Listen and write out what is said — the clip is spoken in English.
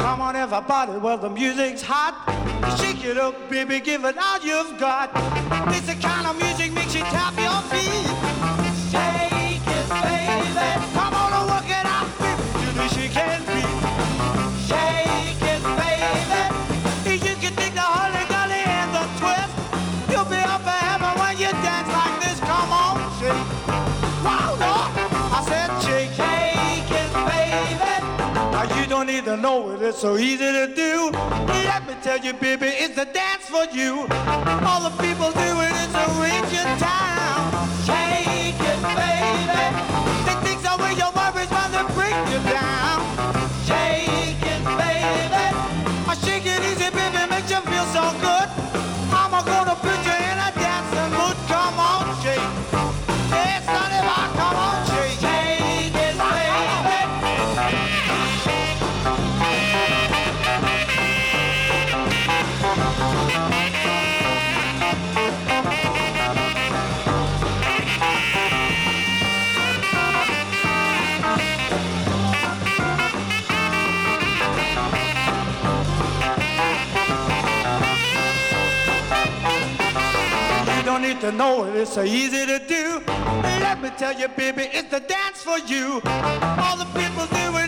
Come on, everybody, well, the music's hot. Shake it up, baby, give it all you've got. It's the kind of music makes you tap your feet. Shake it, baby. Come on and work it out, baby, to the shake and beat. Shake it, baby. You can take the holly golly and the twist. You'll be up for heaven when you dance like this. Come on, shake. Wow, no. I said shake. Shake it, baby. Now you don't need to know it, it's so easy to do. Let me tell you, baby, it's the dance for you. All the people do it, it's a raging town. Shake it, baby. Take things away your worries when they break you down. Shake it, baby. I shake it easy, baby, makes you feel so good. I'm gonna put you in a dancing mood. Come on, shake. It's not about, come on, shake. Shake it, baby. Don't need to know it, it's so easy to do. Let me tell you, baby, it's the dance for you. All the people do it.